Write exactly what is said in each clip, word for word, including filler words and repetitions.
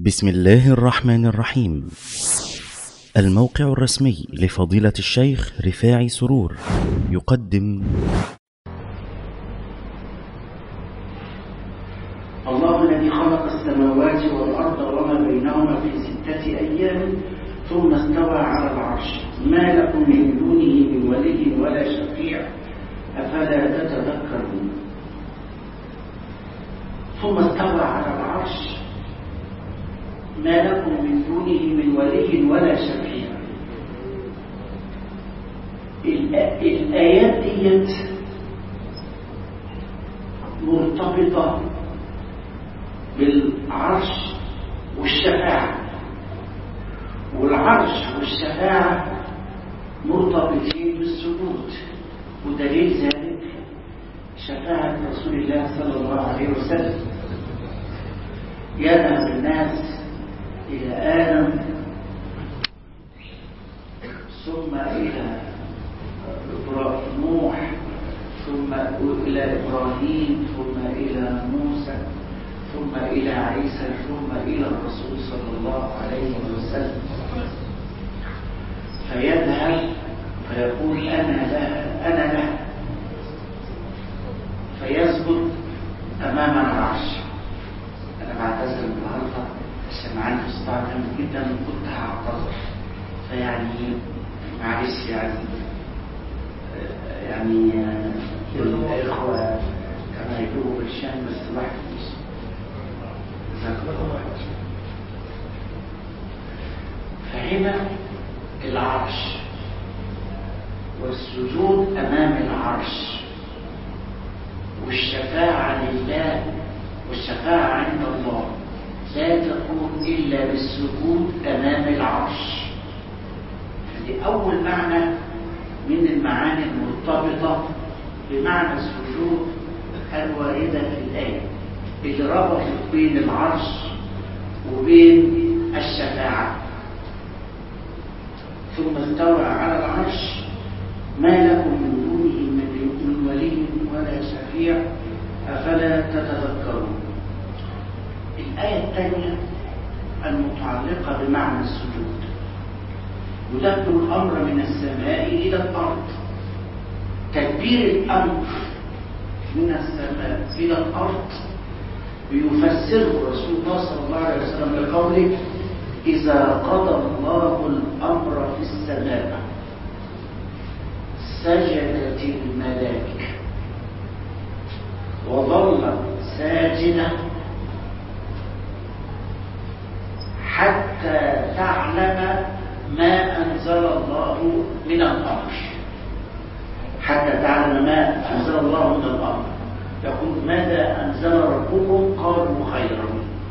بسم الله الرحمن الرحيم. الموقع الرسمي لفضيلة الشيخ رفاعي سرور يقدم الله الذي خلق السماوات والأرض وما بينهما في ستة أيام ثم استوى على العرش ما لكم من دونه من ولي ولا شفيع أفلا تتذكرون. ثم استوى على العرش ما لكم من دونه من ولي ولا شفيع. الآيات ديت مرتبطة بالعرش والشفاعة، والعرش والشفاعة مرتبطين بالسجود، ودليل ذلك شفاعة رسول الله صلى الله عليه وسلم. يذهب الناس إلى آدم ثم إلى نوح ثم إلى إبراهيم ثم إلى موسى ثم إلى عيسى ثم إلى الرسول صلى الله عليه وسلم، فيذهب فيقول أنا لها أنا لها فيسجد أمام العرش. أنا بعتذر النهارده عشان عندي صداع جامد جدا وكنت هعتذر، فيعني معلش يعني يعني الإخوة كما يجوا بالشام بس الواحد مش جزاك الله خير. فهنا العرش والسجود أمام العرش والشفاعة لله والشفاعة عند الله لا تكون إلا بالسجود أمام العرش. هذه أول معنى من المعاني المرتبطة بمعنى السجود الواردة في الآية اللي ربطت بين العرش وبين الشفاعة. ثم استوى على العرش ما لكم من دونه من ولي ولا شفيع أفلا تتذكرون. الآية الثانية المتعلقة بمعنى السجود يدبر الأمر من السماء إلى الأرض. تدبير الأمر من السماء إلى الأرض يفسره رسول الله صلى الله عليه وسلم بقوله إذا قضى الله الأمر في السماء سجدت الملائكة وظلت ساجدة حتى تعلم ما أنزل الله من الأمر. حتى تعلم ما أنزل الله من الأمر. يقول ماذا أنزل ربكم؟ قالوا خيرا.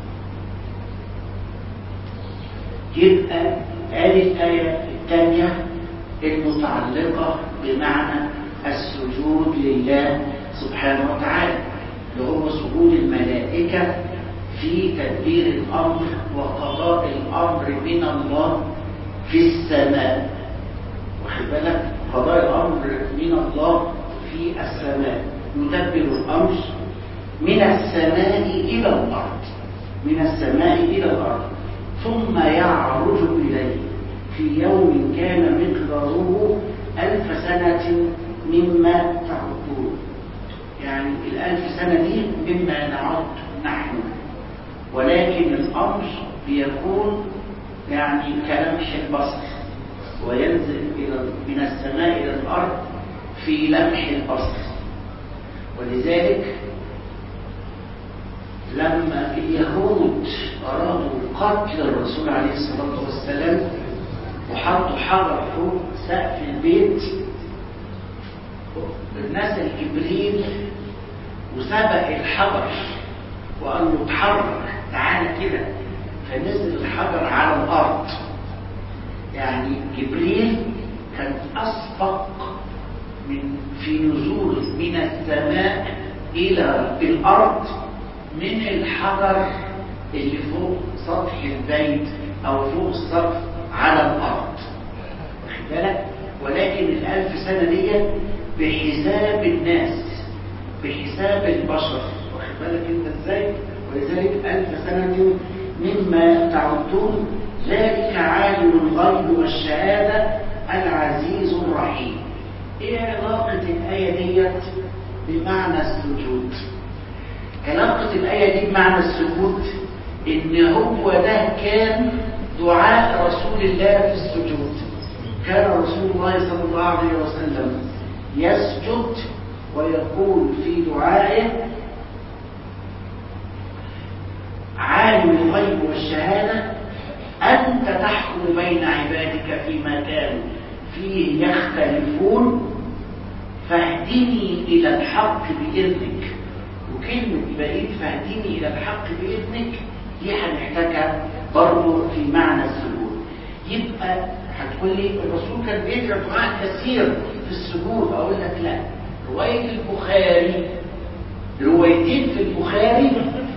يبقى هذه الآية الثانية المتعلقة بمعنى السجود لله سبحانه وتعالى اللي هو سجود الملائكة في تدبير الأمر وقضاء الأمر من الله في السماء. واخد بالك؟ قضاء الأمر من الله في السماء، يدبر الأمر من السماء إلى الأرض، من السماء إلى الأرض ثم يعرج إليه في يوم كان مقداره ألف سنة مما تعدون. يعني الألف سنة دي مما نعد نحن، ولكن الأمر بيكون يعني كلمح البصر وينزل إلى من السماء إلى الأرض في لمح البصر. ولذلك لما اليهود أرادوا قتل الرسول عليه الصلاة والسلام وحطوا حجر فوق سقف البيت، نزل جبريل وسبق الحجر وقال له اتحرك تعالى كده، فنزل الحجر على الأرض. يعني جبريل كان أسبق من في نزول من السماء إلى الأرض من الحجر اللي فوق سطح البيت أو فوق السقف على الأرض. واخد بالك؟ ولكن الألف سنة دي بحساب الناس، بحساب البشر. واخد بالك انت ازاي؟ ولذلك ألف سنة مما تعدون ذلك عالم الغيب والشهادة العزيز الرحيم. ايه علاقة الآية ديت بمعنى السجود؟ علاقة الآية دي بمعنى السجود إن هو ده كان دعاء رسول الله في السجود. كان رسول الله صلى الله عليه وسلم يسجد ويقول في دعائه: عالم الغيب والشهادة أنت تحكم بين عبادك فيما كانوا فيه يختلفون فاهدني إلى الحق بإذنك. وكلمة بقيت فاهدني إلى الحق بإذنك دي هنحتاجها برضه في معنى السجود. يبقى هتقول لي الرسول كان بيدعي دعاء كثير في السجود. أقول لك لا، رواية البخاري روايتين في البخاري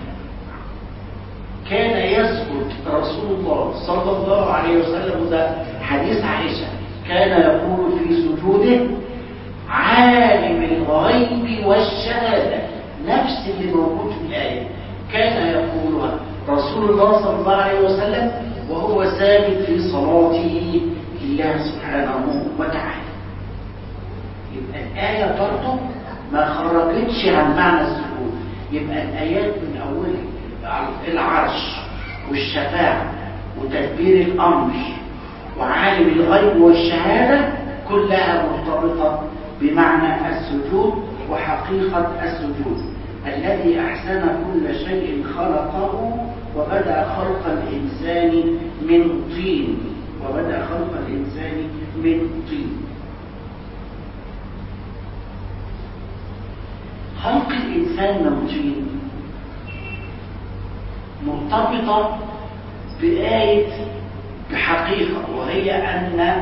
كان يسجد رسول الله صلى الله عليه وسلم، ده حديث عائشة، كان يقول في سجوده: عالم الغيب والشهادة، نفس اللي موجود في الآية كان يقولها رسول الله صلى الله عليه وسلم وهو ساجد في صلاته لله سبحانه وتعالى. يبقى الآية برضه ما خرجتش عن معنى السجود. يبقى الآيات من أولها العرش والشفاعة وتدبير الأمر وعالم الغيب والشهادة كلها مرتبطة بمعنى السجود وحقيقة السجود. الذي أحسن كل شيء خلقه وبدأ خلق الإنسان من طين وبدأ خلق الإنسان من طين. خلق الإنسان من طين مرتبطة بآية بحقيقة، وهي أن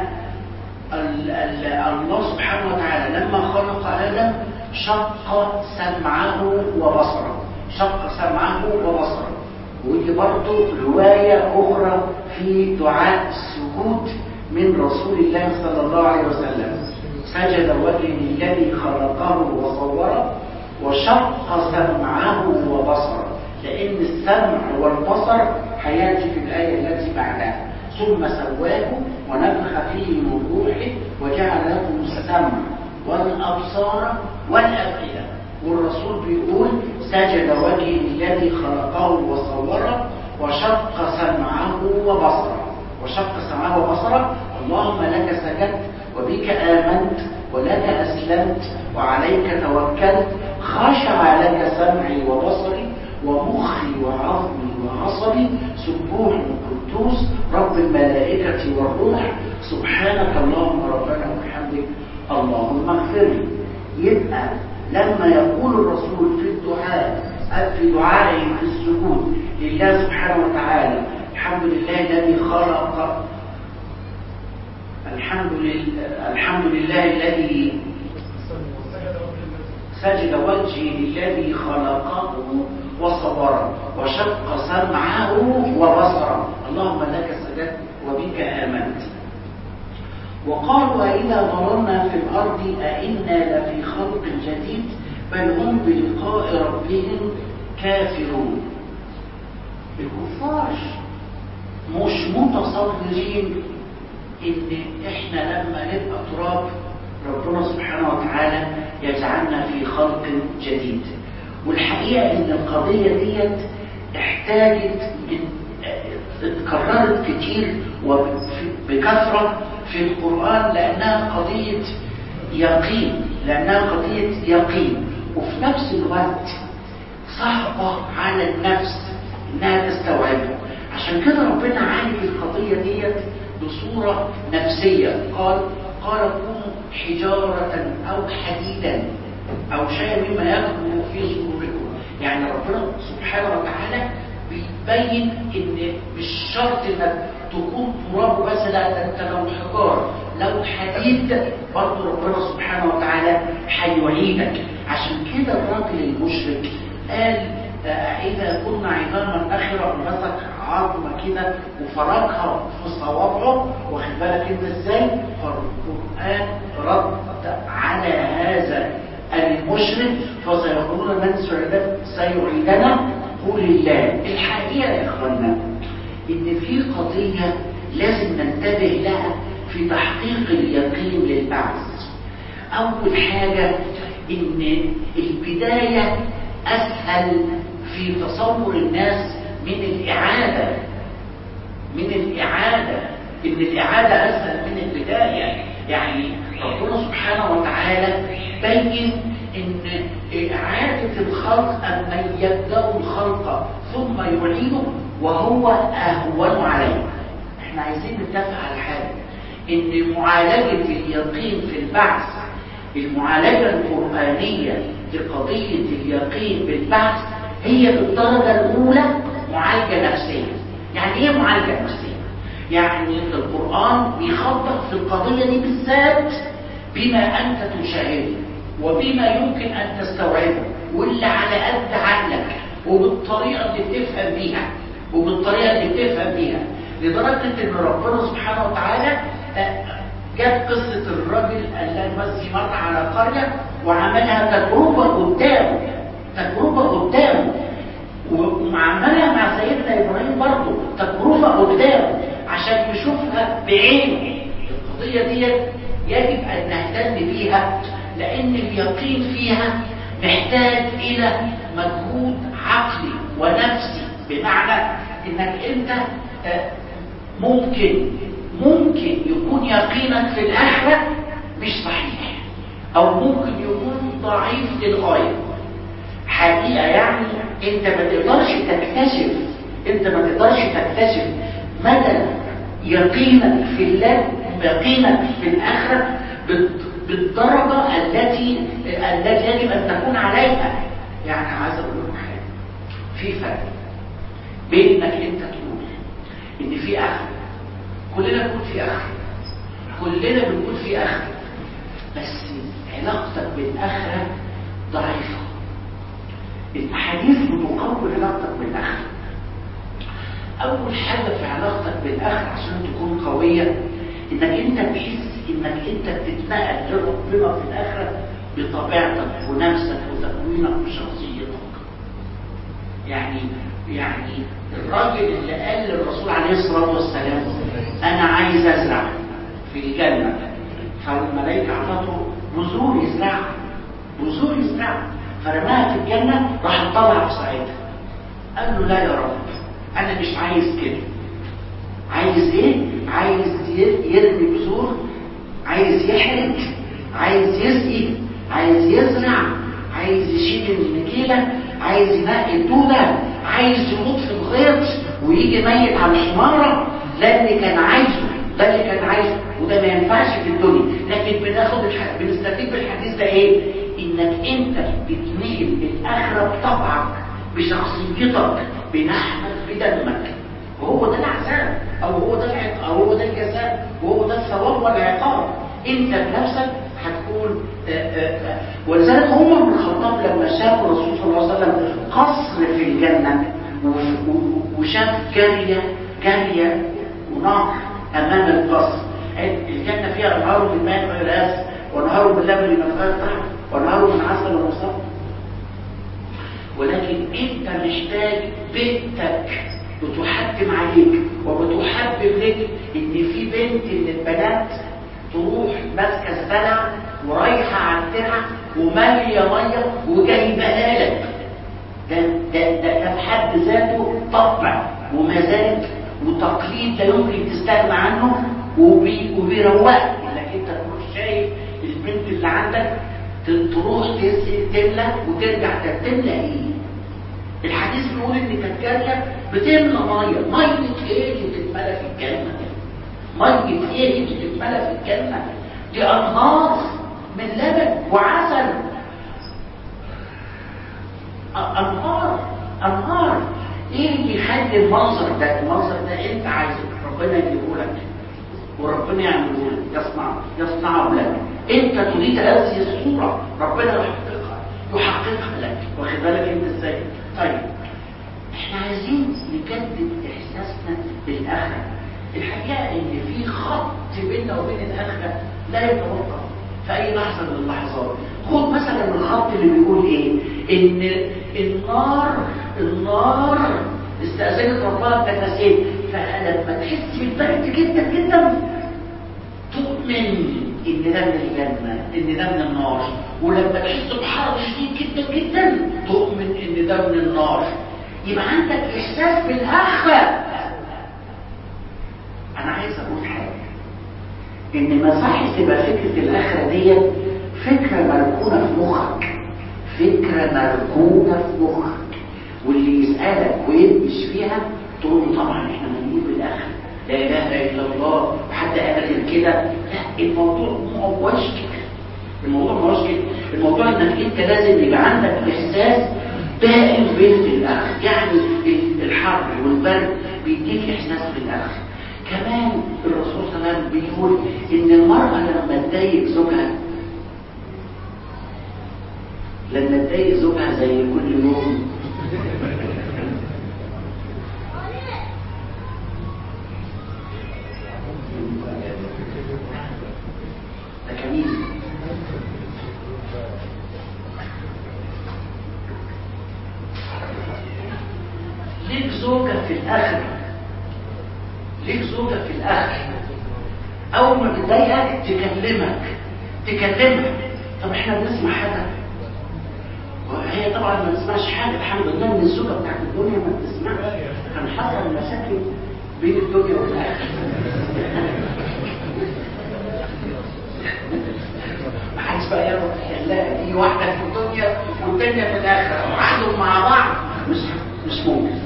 الله سبحانه وتعالى لما خلق آدم شق سمعه وبصره شق سمعه وبصره ودي برضو رواية أخرى في دعاء السجود من رسول الله صلى الله عليه وسلم: سجد وجهه الذي خلقه وصوره وشق سمعه وبصره. لأن السمع والبصر حياتي في الآية التي بعدها: ثم سواه ونفخ فيه من روحه وجعل لكم السمع والأبصار والأفئدة. والرسول بيقول: سجد وجهه الذي خلقه وصوره وشق سمعه وبصره وشق سمعه وبصره اللهم لك سجدت وبك آمنت ولك أسلمت وعليك توكلت، خشع لك سمعي وبصري ومخي وعظمي وعصبي، سبوح قدوس رب الملائكة والروح، سبحانك اللهم ربنا وبحمدك اللهم اغفر لي. يبقى لما يقول الرسول في الدعاء في دعائه في السجود لله سبحانه وتعالى: الحمد لله الذي خلق الحمد لله الحمد لله الذي سجد وجهه الذي خلقه وصوره وشق سمعه وبصره اللهم لك سجدت وبك آمنت. وقالوا: أإذا ضللنا في الأرض أإنا لفي خلق جديد بل هم بلقاء ربهم كافرون. الكفار مش متصورين إن إحنا لما نبقى تراب ربنا سبحانه وتعالى يجعلنا في خلق جديد. والحقيقة إن القضية ديت احتاجت اتكررت كتير وبكثرة في القرآن لأنها قضية يقين لأنها قضية يقين وفي نفس الوقت صعبة على النفس إنها تستوعبها. عشان كده ربنا عالج القضية ديت بصورة نفسية. قال قال كونوا حجارة أو حديدا أو شيء مما يكون في صدوركم. يعني ربنا سبحانه وتعالى بيبين إن مش شرط إنك تكون تراب بس، لا ده أنت لو حجار لو حديد برضه ربنا سبحانه وتعالى هيعيدك. عشان كده الراجل المشرك قال: إذا كنا عظاما أخرى مسك عظمة كده وفركها في صوابعه، واخد بالك أنت إزاي؟ فالقرآن رد على هذا المشرك فسيقولون من سيعيدنا؟ قول الله. الحقيقة يا إخوانا ان في قضية لازم ننتبه لها في تحقيق اليقين للبعث. اول حاجة ان البداية اسهل في تصور الناس من الاعادة من الاعادة ان الاعادة اسهل من البداية. يعني ربنا سبحانه وتعالى بين ان اعادة الخلق اما يبدأ الخلق ثم يعيده وهو اهون عليه. احنا عايزين نتفق على حاجة، ان معالجة اليقين في البعث، المعالجة القرآنية لقضية اليقين بالبعث هي بالدرجة الاولى معالجة نفسية. يعني ايه معالجة نفسية؟ يعني القرآن بيخطط في القضية دي بالذات بما انت تشاهده وبما يمكن ان تستوعبه واللي على قد عقلك وبالطريقة اللي بتفهم بيها وبالطريقة اللي بتفهم بيها لدرجة ان ربنا سبحانه وتعالى جاب قصة الرجل اللامسي مر على قرية وعملها تجربة قدامه تجربة قدامه وعملها مع سيدنا إبراهيم برضه تجربة قدامه عشان يشوفها بعينه. القضية دي يجب أن نهتم بيها لأن اليقين فيها محتاج إلى مجهود عقلي ونفسي، بمعنى إنك أنت ممكن ممكن يكون يقينك في الآخرة مش صحيح أو ممكن يكون ضعيف للغاية. حقيقة يعني أنت ما تقدرش تكتشف أنت ما تقدرش تكتشف مدى يقينك في الله، يقينك في الآخرة بالدرجة التي التي يجب أن تكون عليها. يعني عايز أقول لكم حاجة، في فرق بين إنك أنت تقول إن في آخرة، كلنا بنقول في آخرة كلنا بنقول في آخرة بس علاقتك بالآخرة ضعيفة. الأحاديث بتقوي علاقتك بالآخرة. أول حاجة في علاقتك بالآخرة عشان تكون قوية إنك أنت تحس إنك أنت بتتنقل لربنا في الآخرة بطبيعتك ونفسك وتكوينك وشخصيتك. يعني يعني الراجل اللي قال للرسول عليه الصلاة والسلام أنا عايز أزرع في الجنة، فالملائكة أعطته بذور يزرع بذور يزرع فرماها في الجنة، راح طلع في ساعتها قال له لا يا رب أنا مش عايز كده. عايز إيه؟ عايز يرمي بذور، عايز يحرج، عايز يسقي، عايز يزرع، عايز يشيل النجيلة، عايز ينقي الدودة، عايز يموت في الغيط ويجي ميت على الحمارة. ده اللي كان عايزه ده اللي كان عايزه وده ما ينفعش في الدنيا. لكن بناخد الح... بنستفيد بالحديث ده ايه؟ انك انت بتنقل الاخره بطبعك بشخصيتك بلحمك بدمك، وهو ده العذاب او هو ده العقاب او هو ده الجزاء وهو ده الثواب والعقاب. انت بنفسك هتكون ولذلك عمر بن الخطاب لما شاف الرسول صلى الله عليه وسلم قصر في الجنه وشاف جاريه جاريه ونار امام القصر. الجنه فيها انهار من ماء غير آسن وانهار من لبن من غير طعم وانهار من عسل ومصفى. ولكن انت محتاج بنتك بتحكم عليك وبتحبب لك ان في بنت من البنات تروح ماسكه الزرع ورايحه على الترعه وماليه ميه وجايبها لك. ده ده ده في حد ذاته طبع ومزاج وتقليد لا يمكن تستغنى عنه وبي وبيروقك انك انت تروح شايف البنت اللي عندك تروح تملى وترجع تملى ايه؟ الحديث بيقول ان كانت جاريه بتملى ميه، ميه ايه اللي بتتملى في الجنه؟ ميه ايه اللي بتتملى في الجنه؟ دي انهار من لبن وعسل، انهار انهار. ايه اللي يخلي المنظر ده المنظر ده انت عايزه ربنا يجيبه لك وربنا يعمله لك، يصنع يصنعه لك. انت تريد هذه الصوره ربنا يحققها يحققها لك. واخد بالك انت ازاي؟ طيب احنا عايزين نجدد احساسنا بالاخره. الحقيقه ان في خط بيننا وبين الاخره لا يتوقف في اي لحظه من اللحظات. خد مثلا الخط اللي بيقول ايه؟ ان النار النار استأذنت ربها بتفاسير. فلما تحس بالبرد جدا جدا تؤمن ان ده من الجنه، ان ده من النار. ولما تحس بحر شديد جدا جدا تؤمن ان ده من النار. يبقى عندك احساس بالاخره. انا عايز اقول حاجه، ان ما صحش تبقى فكره الاخره دي فكره مركونه في مخك، فكره مركونه في مخك، واللي يسالك وينبش فيها تقول له طبعا احنا مؤمنين بالاخره، لا اله الا الله، وحد قال غير كده. لا، الموضوع ما هوش كده. الموضوع ما هوش كده. الموضوع انك انت لازم يبقى عندك احساس دائم بالاخره. يعني الحر والبرد بيديك احساس بالاخره. كمان الرسول صلى الله عليه وسلم بيقول ان المراه لما تضايق زوجها، لما تضايق زوجها زي كل يوم ده كمين ليك زوجة في الآخر، ليك زوجة في الآخر أول ما بتضايقك تكلمك تكلمك طب احنا بنسمع حاجة؟ هي طبعا ما بتسمعش حاجة، الحمد لله ان الزوجة بتاعت الدنيا ما بتسمعش. كان حصل مشاكل بين الدنيا والآخر. محدش بقى ياخد الحلاقة دي، واحدة في الدنيا والتانية في الآخرة وقعدوا مع بعض، مش مش ممكن.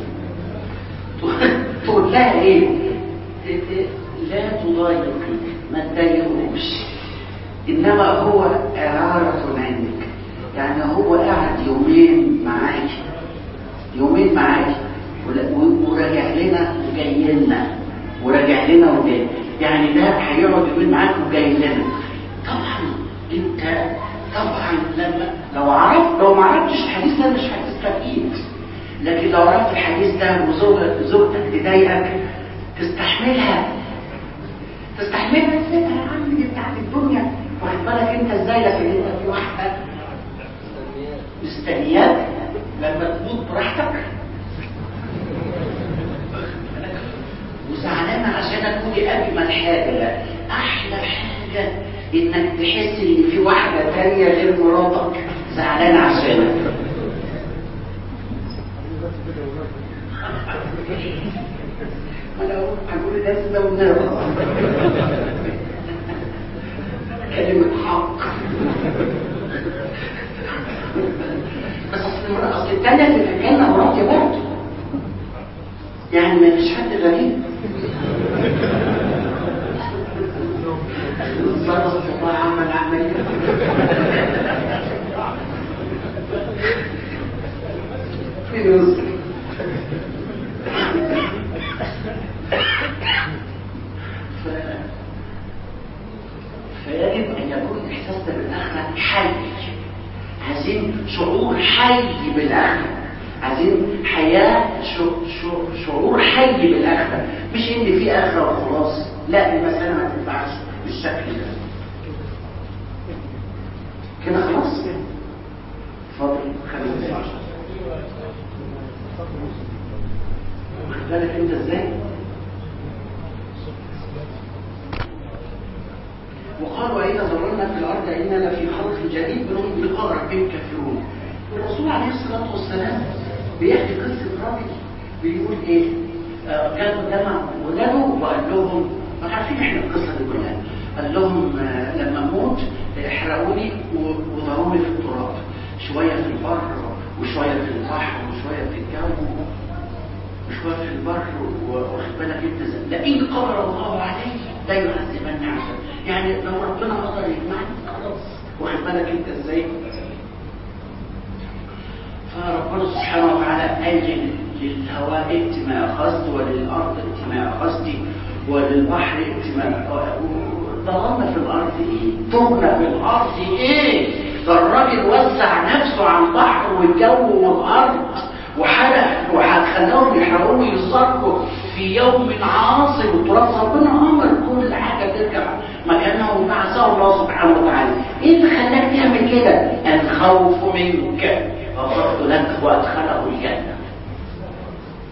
تقول لها ايه؟ لا تضايقي، ما تضايقوش، انما هو إعارة عندك. يعني هو قاعد يومين معاكي، يومين معاكي وراجع لنا وجاي لنا، وراجع لنا وجاي، يعني ده هيقعد يومين معاك وجاي لنا. طبعا انت طبعا لما لو عرفت، لو ما عرفتش الحديث ده مش هتستفيد، لكن لو عرفت الحديث ده وزوجتك تضايقك تستحملها، تستحملها ازاي يا عم؟ دي بتاعت الدنيا، واخد بالك انت ازاي؟ لكن انت في واحده مستنياك لما تموت براحتك وزعلانه عشانك. ودي اجمل حاجه، احلى حاجه انك تحس ان في واحده تانيه غير مراتك زعلانه عشانك. انا هقول ده ده ونرى كلمه حق. بس اصل التانية اللي في الجنة مراتي برضه، يعني ما فيش حد غريب. الصلاة الله عمل عمل في نصر. فيجب ان يكون احساسنا بالاخره حي، عايزين شعور حي بالاخره، عايزين حياه شعور حي بالاخره، مش ان في اخره وخلاص. لا، المساله ما تنفعش بالشكل ده كده. خلاص كده اتفضل خلينا واخد بالك انت ازاي. وقالوا إذا ضررنا في الأرض إننا لفي خلق جديد بلقاء ربهم كافرون. الرسول عليه الصلاة والسلام بيحكي قصة راجل بيقول إيه؟ آه جابوا جمع ولاده وقال لهم، ما عارفين إحنا القصة دي كلها، قال لهم آه لما أموت احرقوني وضروني في التراب، شوية في البر وشوية في البحر وشوية في الجو وشوية في البر، واخد بالك أنت لئن قدر الله عليه لا يعذبن عذاب. يعني لو ربنا قدر يجمعني خلاص، واخد بالك انت ازاي. فربنا سبحانه وتعالى قال للهواء ائت ما اخذت، وللارض ائت ما اخذت، وللبحر ائت ما ضربنا في الارض ايه؟ ضربنا في الارض ايه؟ ده الراجل وسع نفسه على البحر والجو والارض وحرق، وخلاهم يحرقوا ويصرفوا في يوم عاصف وتراب. ربنا امر كل حاجه ترجع مكانها وبعثه الله سبحانه وتعالى. ايه اللي خلاك تعمل كده؟ الخوف منك غفرت لك وادخله الجنه.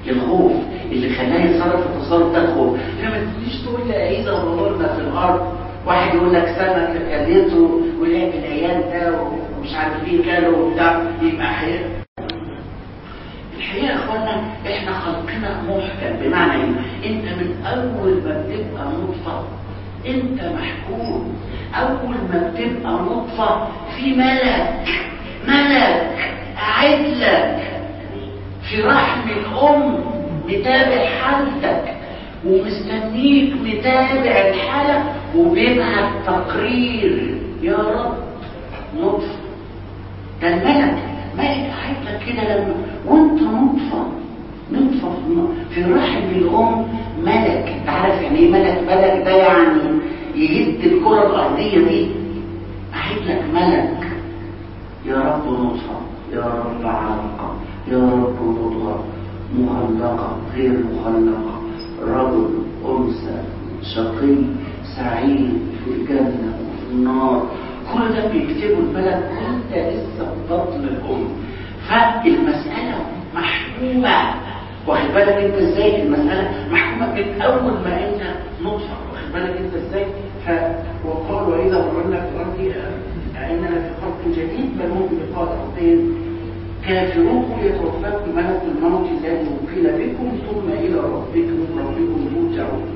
الخوف اللي خلاه يتصرف التصرف ده الخوف. لما تجيش تقول لي اذا ظهرنا في الارض، واحد يقول لك سمك كليته ولعب العيال ده ومش عارف ايه كانوا وبتاع، يبقى حقيقة. الحقيقه يا اخوانا احنا خلقنا محكم، بمعنى ايه؟ انت من اول ما بتبقى نطفه انت محكوم. اول ما بتبقى نطفه في ملك ملك قاعد لك في رحم الام متابع حالتك ومستنيك متابع الحالة وبيبعت تقرير يا رب نطفة. ده الملك ملك قاعد لك كده لما وانت نطفة نطفة في رحم الام ملك. انت عارف يعني ايه ملك؟ ملك ده يعني يهد الكرة الارضية دي. قاعد لك ملك يا رب نطفة، يا رب علقة، يا رب مضغة، مخلقة غير مخلقة، رجل أنثى، شقي سعيد، في الجنة وفي النار. كل ده بيكتبه الملك وانت لسه في بطن الأم. فالمسألة محكومة. واخد بالك انت ازاي؟ المسألة محكومة من أول ما انت نطفة. واخد بالك انت ازاي؟ وقال وإذا ظهرنا في الأرض أئننا في خلق جديد بل هم بلقاء ربهم كافروكم يتوفاكم ملك الموت الذي وكل بكم ثم إلى ربكم ربكم ترجعون.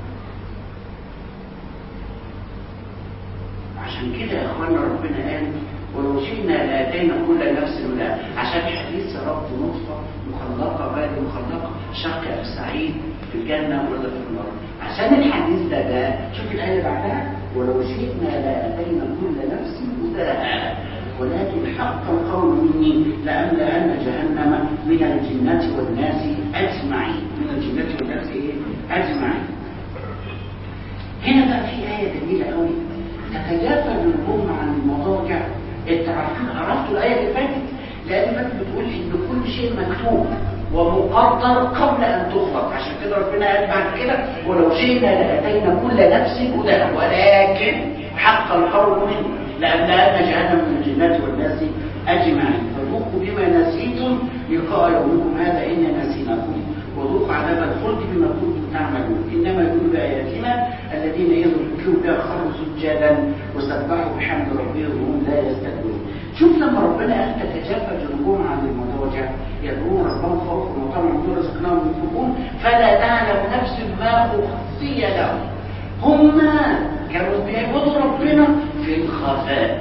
عشان كده يا اخوانا ربنا قال ولو شئنا لاتينا كل نفس هداها. عشان حديث رب نطفه مخلقه غير مخلقه، شقي سعيد في الجنه ولا في النار. عشان الحديث ده ده شوف الايه اللي بعدها ولو شئنا لاتينا كل نفس هداها ولكن حق القول مني لأملأن جهنم من الجنة والناس أجمعين. من الجنة والناس إيه؟ أجمعين. هنا بقى في آية جميلة قوي تتجافى النجوم عن المضاجع. انت عرفتوا الآية اللي فاتت؟ لأن فاتت بتقول إن كل شيء مكتوب ومقدر قبل أن تخلق. عشان كده ربنا قال بعد كده ولو شئنا لأتينا كل نفس هداها ولكن حق القول مني لأملأن جهنم من الجنة والناس أجمعين. فذوقوا بما نسيتم لقاء يومكم هذا إنا نسيناكم وذوقوا عذاب الخلد بما كنتم تعملون. إنما يؤمنون بآياتنا الذين إذا ذكروا بها خروا سجدا وسبحوا بحمد ربهم وهم لا يستكبرون. شوف لما ربنا قال تتجافى جنوبهم عن المضاجع يدعون ربهم خوفا وطمعا ومما رزقناهم ينفقون فلا تعلم نفس ما أخفي لهم. هم كانوا بيعبدوا ربنا في الخفاء.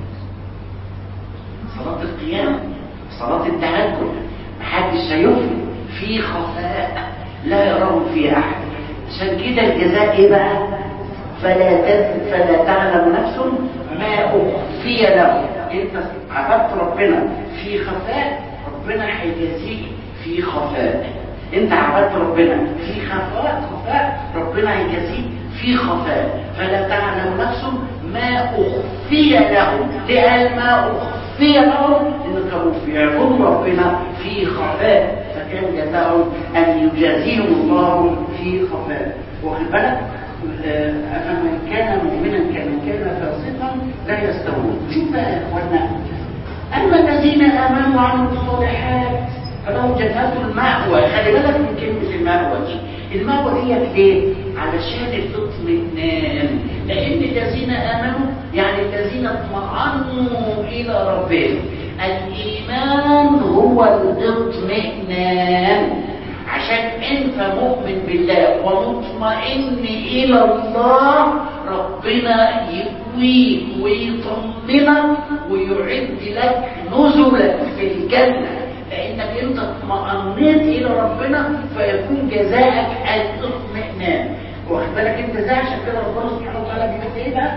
صلاة القيام، صلاة التهجد، محدش شايفهم في خفاء لا يراه في احد. عشان كده الجزاء ايه بقى؟ فلا فلا تعلم نفس ما اخفي له. انت عبدت ربنا في خفاء ربنا هيجازيك في خفاء. انت عبدت ربنا في خفاء خفاء ربنا هيجازيك في خفاء. فلا تعلم نفس ما اخفي له. قال ما اخفي له ان كانوا بيعبدوا ربنا في خفاء فكان جزاؤهم ان يجازيهم الله في خفاء. واخد بالك؟ أفمن كان مؤمنا كمن كان فاسقا لا يستوون. شوف بقى يا اخوانا، اما الذين امنوا وعملوا الصالحات فلهم جنات المأوى. خلي بالك من كلمه المأوى دي. المأوى دي ليه؟ علشان الاطمئنان. لان الذين امنوا يعني الذين اطمأنوا الى ربهم. الايمان هو الاطمئنان. عشان انت مؤمن بالله ومطمئن الى الله ربنا يقويك ويطمنك ويعد لك نزلك في الجنه. لانك انت اطمأنيت الى ربنا فيكون جزاءك الاطمئنان. واخد بالك انت ازاي؟ عشان كده ربنا سبحانه وتعالى بيقول ايه بقى؟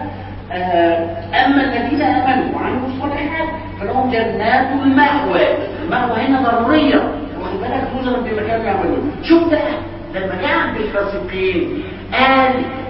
اما الذين امنوا وعملوا الصالحات فلهم جنات المأوى. المأوى هنا ضروريه. واخد بالك؟ نزلا بما كانوا يعملون. شوف بقى لما جاء عند الفاسقين قال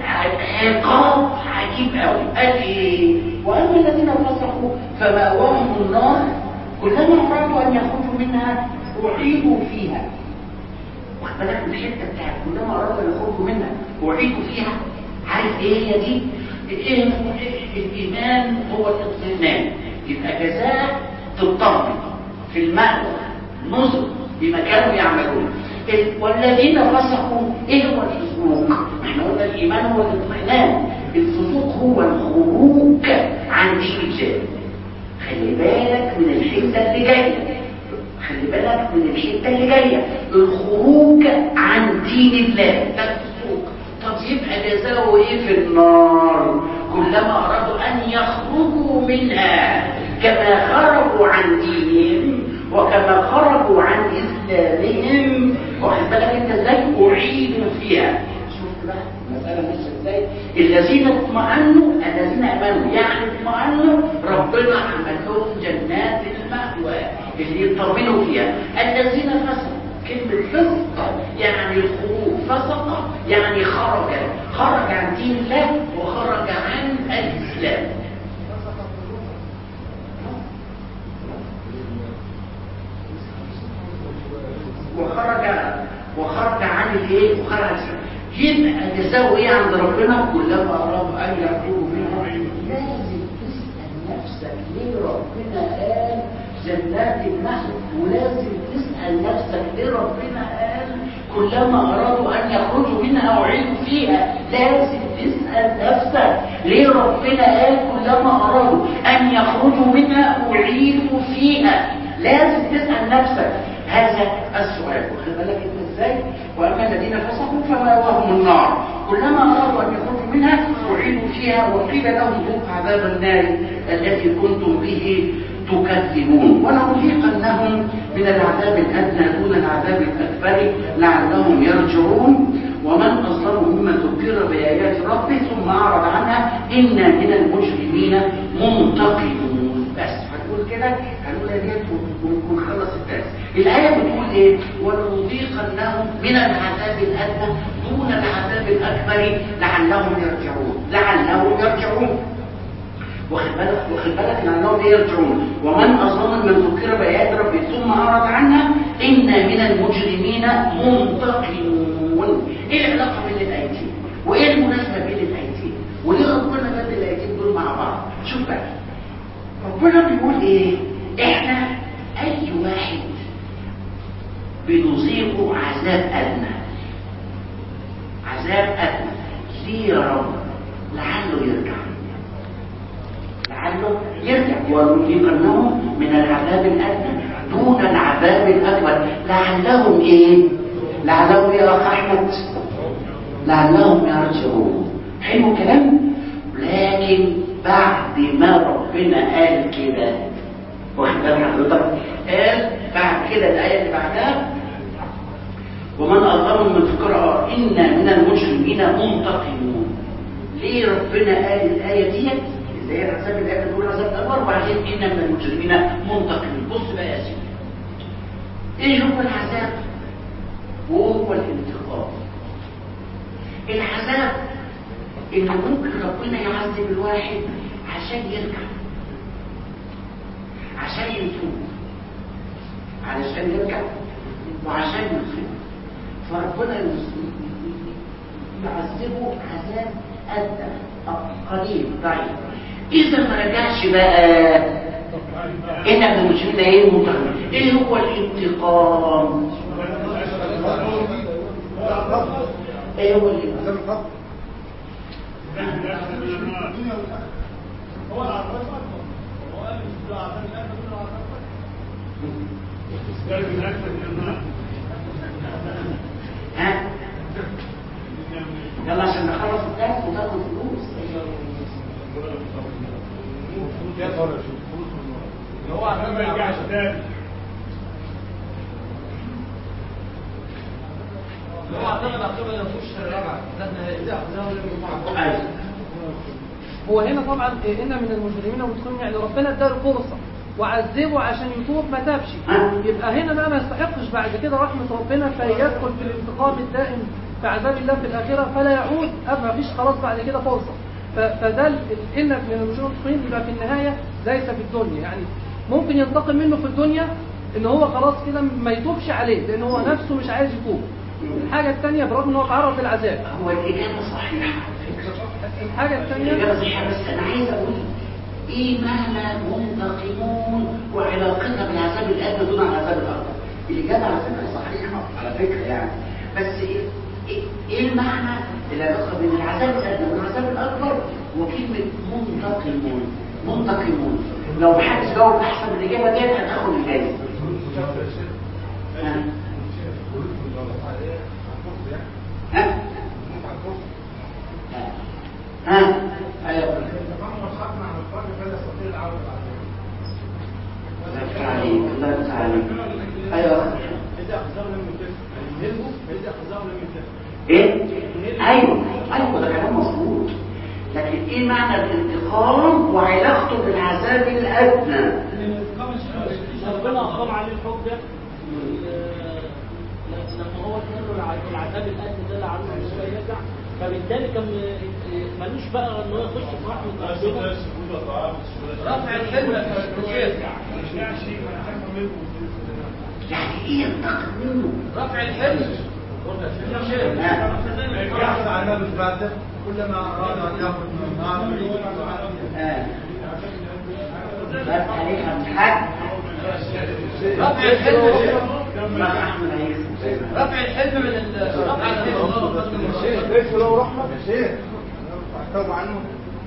عقاب عجيب قوي. قال ايه؟ واما الذين فسقوا فمأواهم النار كلما ارادوا ان يخرجوا منها اعيدوا فيها. واخد بالك من الحته بتاعت كلما ارادوا ان يخرجوا منها اعيدوا فيها. عارف ايه هي دي؟ ايه الايمان هو الاطمئنان. يبقى جزاء تطمن في المأوى نزل بما كانوا يعملون. والذين فسقوا ايه هو الفسوق؟ احنا قلنا الايمان هو الاطمئنان، الفسوق هو الخروج عن دين الله. خلي بالك من الحته اللي جايه، خلي بالك من الحته اللي جايه، الخروج عن دين الله ده الفسوق. طب يبقى جزاؤه ايه في النار؟ كلما ارادوا ان يخرجوا منها كما خرجوا عن دينهم وكما خرجوا عن اسلامهم. واخد بالك انت ازاي؟ اعيدوا فيها. شوف بقى المساله ماشيه ازاي؟ الذين اطمأنوا، الذين امنوا يعني اطمأنوا، ربنا عمل لهم جنات المأوى اللي يطمنوا فيها. الذين فسقوا، كلمه فسق يعني الخروج، فسق يعني خرج، خرج عن دين الله وخرج عن الاسلام. وخرج وخرج عن الايه؟ وخرج عن الاسلام. يبقى جزاؤه ايه عند ربنا؟ كلما ارادوا ان يخرجوا منها لازم تسال نفسك ليه ربنا قال جنات النخل، ولازم تسال نفسك ليه ربنا قال كلما ارادوا ان يخرجوا منها اعيدوا فيها. لازم تسال نفسك ليه ربنا قال كلما ارادوا ان يخرجوا منها اعيدوا فيها. لازم تسال نفسك هذا السؤال. واخد بالك انت ازاي؟ واما الذين فسقوا فمأواهم النار كلما ارادوا ان يخرجوا منها اعيدوا فيها وقيل لهم ذوقوا عذاب النار التي كنتم به تكذبون ولنذيقنهم من العذاب الادنى دون العذاب الاكبر لعلهم يرجعون. ومن اظلم ممن ذكر بايات ربه ثم اعرض عنها انا من المجرمين منتقمون. بس هنقول كده، هنقول ديت ونخلص الدرس. الايه بتقول ايه؟ ولنذيقنهم من العذاب الادنى دون العذاب الاكبر لعلهم يرجعون. لعلهم يرجعون. واخد بالك واخد بالك لعلهم يرجعون. ومن اظلم من ذكر بايات ربه ثم اعرض عنها انا من المجرمين منتقمون. ايه العلاقه بين الايتين؟ وايه المناسبه بين الايتين؟ وليه ربنا بدل الايتين دول مع بعض؟ شوف بقى، ربنا بيقول ايه؟ احنا اي واحد بنذيقه عذاب ادنى، عذاب ادنى ليه يا رب؟ لعله يرجع، لعله يرجع. ولنذيقنهم من العذاب الادنى دون العذاب الاكبر لعلهم ايه؟ لعلهم يا اخ احمد لعلهم يرجعون. حلو الكلام. لكن بعد ما ربنا قال كده، واخد بالك حضرتك؟ قال بعد كده الايه اللي بعدها ومن اظلم من فكر انا من المجرمين منتقمون. ليه ربنا قال الايه ديت اللي هي العذاب الاكبر دول العذاب الاكبر وبعدين انا من المجرمين منتقمون؟ بص بقى يا سيدي، ايه هو العذاب؟ وهو الانتقام. العذاب ان ممكن ربنا يعذب الواحد عشان يرجع، عشان يتوب، علشان يرجع وعشان يتوب. فربنا يعذبه عذاب ادنى قليل ضعيف. اذا ما رجعش بقى احنا من المجرمين ايه؟ منتقمون. ايه هو الانتقام؟ ايه هو الانتقام؟ هو العذاب ها؟ يلا عشان نخلص الدرس وتاخد فلوس. هو عشان ما يرجعش تاني. هو اعتقد اعتقد ما يخش الرابعه هو هنا طبعا ان من المجرمين والمسلمين، يعني ربنا اداله فرصه وعذبه عشان يتوب ما تابش، يبقى هنا بقى ما يستحقش بعد كده رحمه ربنا فيدخل في الانتقام الدائم في عذاب الله في الاخره فلا يعود ما فيش خلاص بعد كده فرصه. فده ان من المجرمين والمسلمين يبقى في النهايه ليس في الدنيا، يعني ممكن ينتقم منه في الدنيا ان هو خلاص كده ما يتوبش عليه لان هو نفسه مش عايز يتوب. الحاجه الثانيه برغم ان هو تعرض للعذاب. هو الاجابه صحيحه. الحاجة الثانية الإجابة صحيحة، بس أنا عايز أقول إيه معنى منتقمون وعلاقتها بالعذاب الأدنى دون العذاب الأكبر؟ الإجابة على فكرة صحيحة على فكرة يعني، بس إيه, إيه, إيه المعنى العلاقة بين العذاب الأدنى والعذاب الأكبر وكلمة منتقمون؟ منتقمون لو محدش جاوب أحسن من الإجابة دي هتاخد الجايزة. ها؟ ها؟ ها؟ أيوة. الله يفتح عليك، الله يفتح عليك. أيوة. إيه؟ أيوة أيوة ده كلام مظبوط، لكن إيه معنى الانتقام وعلاقته بالعذاب الأدنى؟ ربنا أقام عليه الحكم ده لما هو كان له العذاب الأدنى ده اللي عمله إن هو يرجع، فبالتالي كان ملوش بقى إن هو يخش في رحمة ربنا. رفع الحلم يعني إيه ينتقم منه؟ رفع الحلم يأخذ على باب الفاتح كلما أراد أن يأخذ من النار بس عليها الحج. رفع الحلم ما أحمد عليك رفع الحلم من رفع الحلم ليس له رحمة يا شيخ احتوب عنه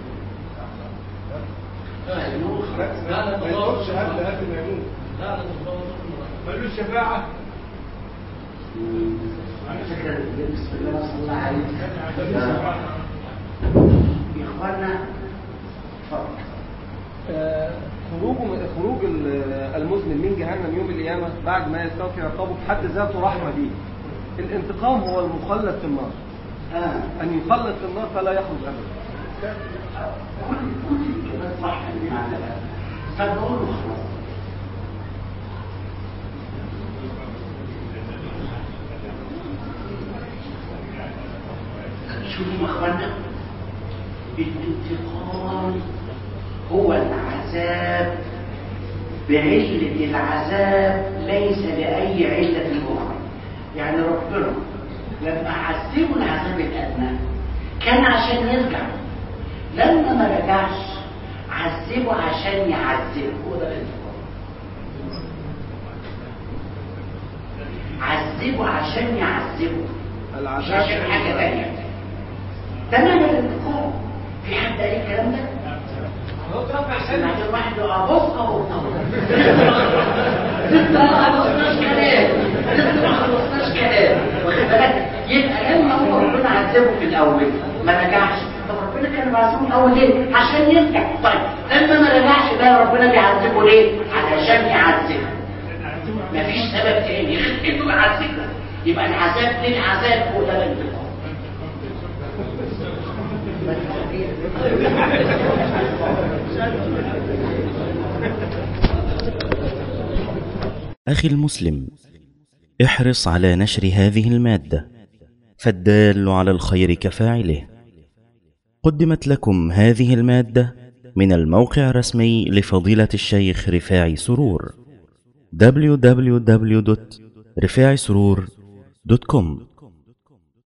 لا لا ما يقولش هذا هذا ما يموت لا لا ملوش شفاعة. على فكرة بسم الله صلى الله عليه وسلم يا إخوانا خروج خروج المذنب من جهنم يوم القيامة بعد ما يستوفي عقابه بحد ذاته رحمة دي. الانتقام هو المخلد في النار، آه. أن يخلد في النار فلا يخرج أبدا. كل كل الإجابات صح بمعنى الآن، فنقول له خلاص شوفوا اخوانا، الانتقام هو العذاب بعلة العذاب ليس لأي علة أخرى. يعني ربنا لما عذبوا العذاب الأدنى كان عشان يرجع، لما ما رجعش عذبه عشان يعذبه. هو ده الانتقام، عذبه عشان يعذبه مش عشان حاجة تانية. ده معنى الانتقام. في حد قال الكلام ده؟ هو رفع الحلم عشان واحد ابص اهو لسه ما خلصناش كلام، لسه ما خلصناش كلام، واخد بالك؟ يبقى لما هو ربنا عذبه في الاول ما رجعش، طب ربنا كان معذبه الاول ليه؟ عشان يرجع. طيب لما ما رجعش بقى ربنا بيعذبه ليه؟ علشان يعذبه، مفيش سبب تاني غير انه يعذبه. يبقى العذاب للعذاب هو ده الانتقام. أخي المسلم، احرص على نشر هذه المادة، فالدال على الخير كفاعله. قدمت لكم هذه المادة من الموقع الرسمي لفضيلة الشيخ رفاعي سرور دبليو دبليو دبليو دوت رفاعي سرور دوت كوم.